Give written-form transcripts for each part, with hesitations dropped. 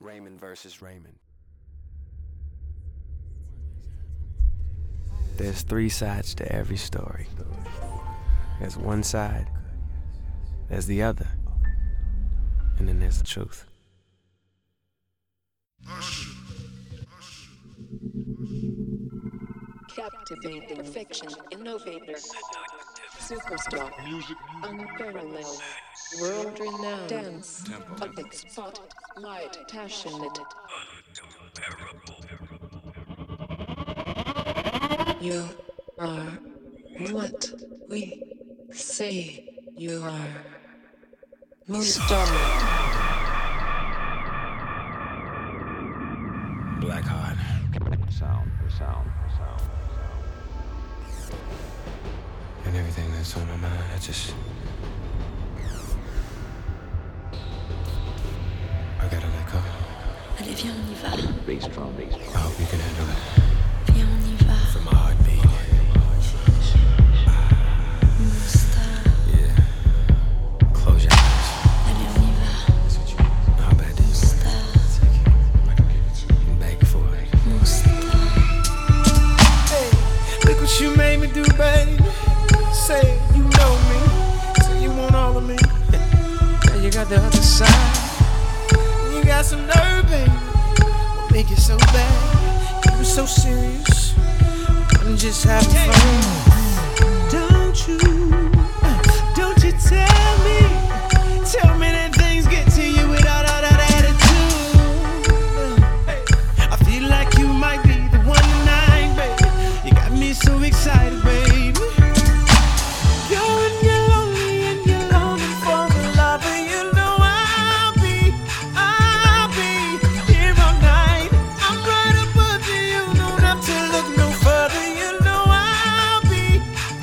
Raymond versus Raymond. There's three sides to every story. There's one side, there's the other, and then there's the truth. Captivating perfection, innovator, superstar, music, unparalleled, world-renowned dance, public spot, light, passionate, you are what we say you are. Mustar. Blackheart. Sound. And everything that's on my mind, I gotta let go. Allez, viens, on y va. Bass drum. I hope you can handle it. Viens, on y va. From my heartbeat. Mustar. Yeah. Close your eyes. Allez, on y va. How bad this is. Mustar. I'm begging for it. Mustar. Hey, look what you made me do, baby. Say you know me. Say you want all of me. Now you got the other side. You got some nerve, baby. What make it so bad? You were so serious. I'm just having fun. Don't you tell me that things get to you without all that attitude. I feel like you might be the one tonight, baby. You got me so excited, baby. You're lonely and you're longing for the love, and you know I'll be here all night. I'm right above you, you don't have to look no further. You know I'll be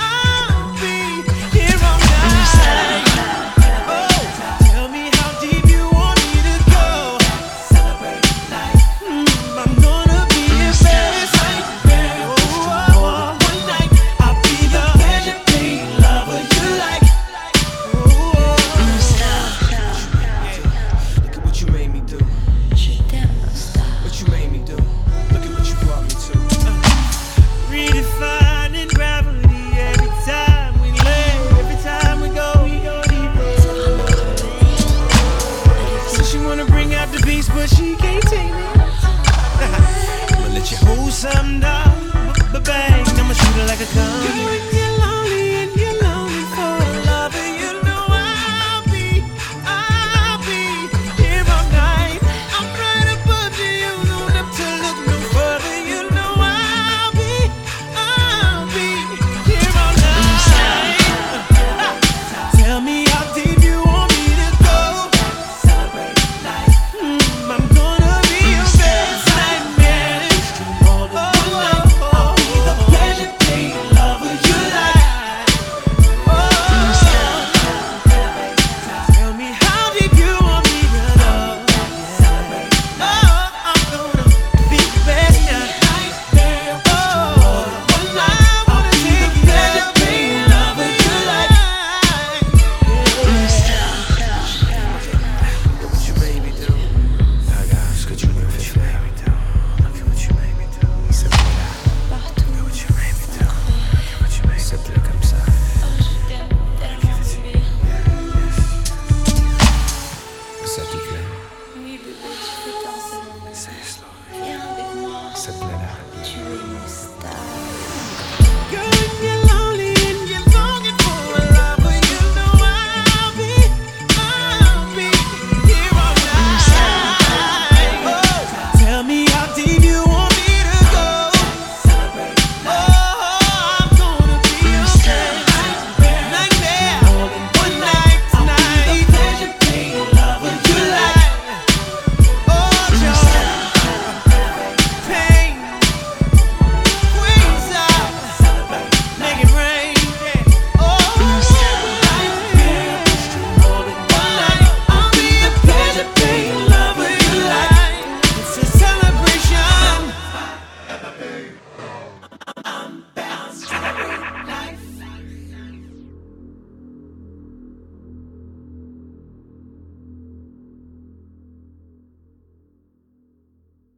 here all night. Oh, tell me how deep you want me to go. Celebrate life. I'm gonna be your best night. Oh, one night I'll be the legendary lover you like. Look at what you made me do. Je t'aime, Mustar. What you made me do. Look at what you brought me to. Redefining gravity every time we lay, every time we go deeper. So she wanna bring out the beast, but she can't take me. I'ma let you hold something down, but bang, I'ma shoot it like a gun. You're lonely and you're longing for love, and you know I'll be here all night. I'm right above you, you don't have to look no further. You know I'll be here all night. Tell me how deep you want me to go. Celebrate life. I'm gonna be your best nightmare. All the night, I'll be the legendary lover you like. Tell me how deep you want me to go. I'm gonna be the best nightmare. One night, I wanna take you legendary lover you like. Look what you made me do. Look what you made me do. Look at what you made me do. C'est pour là. Partout. Look what you made me do. Look at what you made me do. C'est plus comme ça. Oh, je t'aime tellement, bébé. Ça te plaît? Oui, bébé, tu fais danser mon C'est slow. Viens avec moi. Ça te plaît là? Tu es Mustar.